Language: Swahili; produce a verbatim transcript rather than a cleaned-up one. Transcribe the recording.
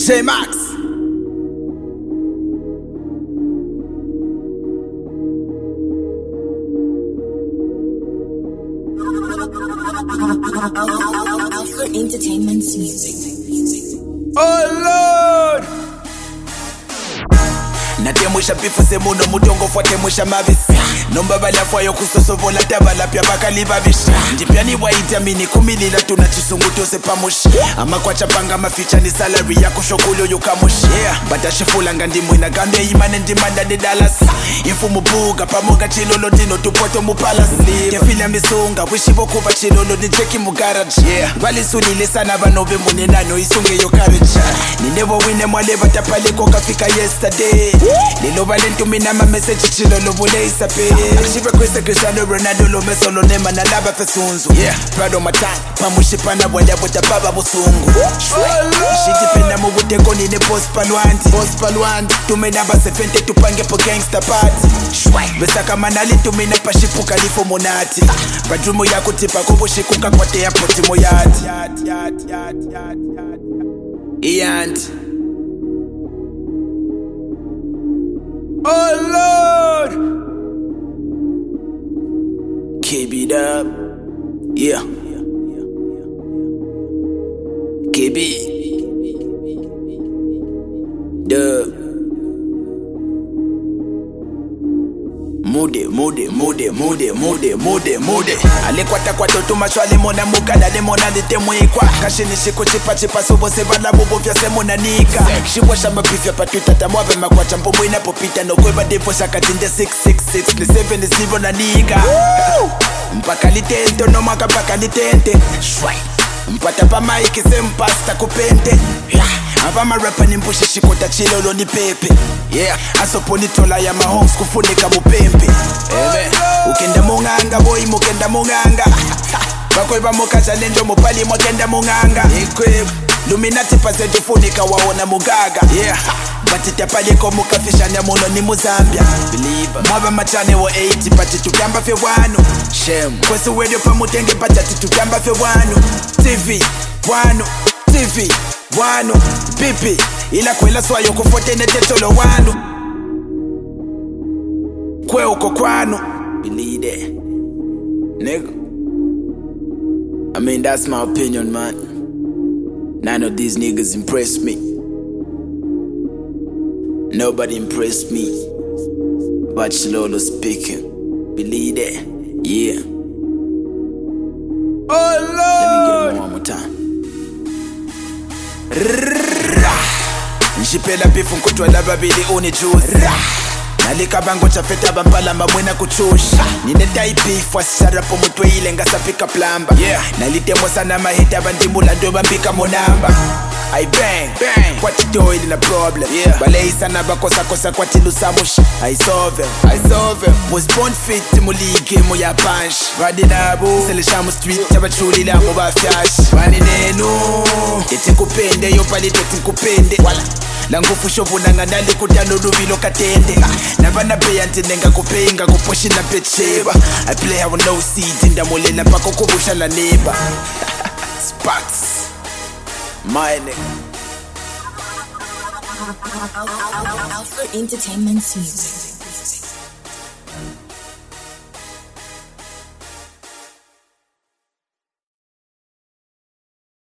J-Max. Alpha Entertainment's music. Oh Lord. Natemwisha bifu semuno mutongo fuatemwisha mavisi Nomba balafwayo kusosovola tabala pya bakalibabisha Ndipiani waita mini kumilila tunachisunguto sepamushi Ama kwa chapanga maficha ni salary ya kushokulo yukamushi Yeah, batashifula ngandimwe na gambe imane ndimanda ni Dallas Infumu buga pamoga chilolo dino tupoto mupalas Kefila misunga wishivo kuva chilolo ni cheki mu garage Yeah, wali sunile sana banove mune nano isunge yo courage Ni never wine mwale batapaleko kafika yesterday Lilo valentu minama message chilo lo vule isape Shiva kwisa Cristiano Ronaldo lo meso lo nema na laba fesunzu Yeah, proud of my time Pamushipana wale buta baba busungu Shiti pena mubute koni ne post palwanti Post palwanti Tumenaba sefente tupange po gangsta party Besa kama nali tumine pashipu kalifo monati Badrumo ya kutipa kubushikuka kwa te ya poti moyati Iyanti Oh Lord, keep it up, yeah. Keep it, the Mude, mude, mude, mude, mude, mude, mude. Alikwata kwa toto machwali mona muka dale mona dite mwikwa Kashini shiku chipa chipa subo sebala bubo vya semona nika Shibwa shamba bifya patuta tamuave makwa champumu inapopita No kweba devo shaka tinde six six six Ni seven ni zero na nika Mpaka litento no maka mpaka litente Shwai Mpata pa maiki sempasta kupente Yeah Ava marapa ni mpushi shikota chile ulo ni pepe Yeah, asoponi tola ya mahongs kufunika mupempe Eme, ukenda munganga boy mukenda munganga Bako iba mukacha lendo mupali mukenda munganga Ekweb, luminati pase tufunika waona mugaga Yeah, batita paliko mukafisha nyamuno ni Muzambia Believer, mwaba machane wa eighty pati tukamba fe wano Shem, kwesi wedio pa mutenge patati tukamba fe wano T V, wano, T V Wano, pipi, ila kwela swayo kufote netetolo wano Kwe uko kwano Believe that Nigga I mean that's my opinion man None of these niggas impress me Nobody impressed me But Chilolo speaking Believe that, yeah Oh Lord Let me get it one more time Njipela bifu nkutwa la babili uni juice Nalika bango chafeta bampala mamwena kuchusha Nine taipifu asisharapo mutwe ile ngasa pika plamba Yeah, nalitemo sana mahita bandimula ndo bambika monamba I bang, bang, kwa tito ili na problem Yeah, balei sana bakosa kosa kwa tilu samush I solve him, I solve him Was born fit mulike mo ya punch Vadi nabu, sele shamu street Chaba chuli la mo ba fyash Vani nenu, ete kupende Yo pali tete kupende Wala Langufu shovu nanga nali kutano rubilo katende Navana beya ntenenga kupeinga kuposhi na pecheba I play how no seed Inda molela pako kubusha la neba Sparks My nigga Alpha Entertainment's music.